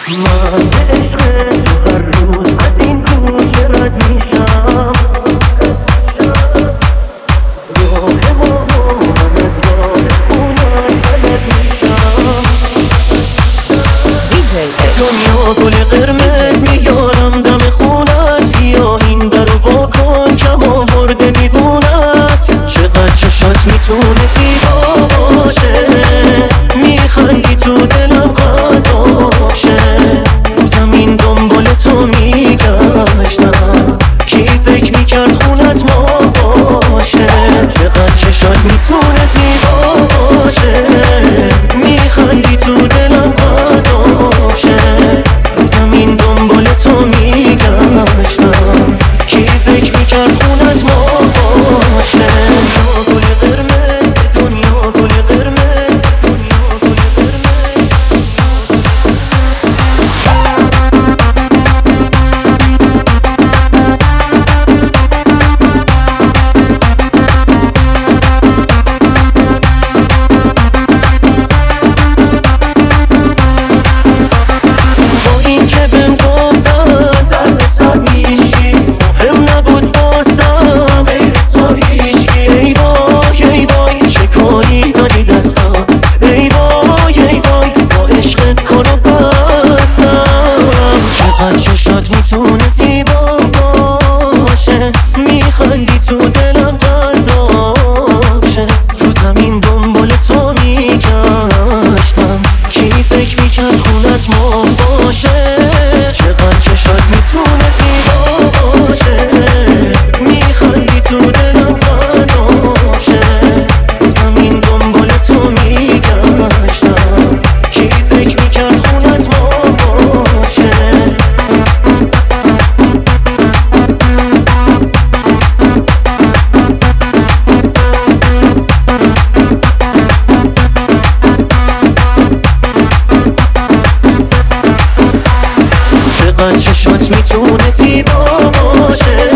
من به عشق تو هر روز از این کوچه رد میشم. راه ما من از راه خونت بلد میشم. دنیا گل قرمز میارم دم خونت، یا این درو وا کن کم آورده میدونت. چقدر چشات میتونه زیبا باشه، میخندی تو دلم قداب شه. رو زمین دنبال تو میگشتم، کی فکر میکرد خونت ما باشه. چقدر چشات میتونه زیبا باشه، میخندی تو دلم قداب شه. رو زمین دنبال تو میگشتم، کی فکر میکرد خونت ما باشه. چشات میتونه زیبا باشه، میخندی تو دلم قداب شه. رو زمین دنبال تو میگشتم، کی فکر میکرد خونت ما باشه. چقدر چشات میتونه زیبا باشه، میخندی تو دلم قداب شه. رو زمین دنبال تو میگشتم، کی فکر میکرد خونت ما باشه. چقدر چشات میتونه زیبا باشه،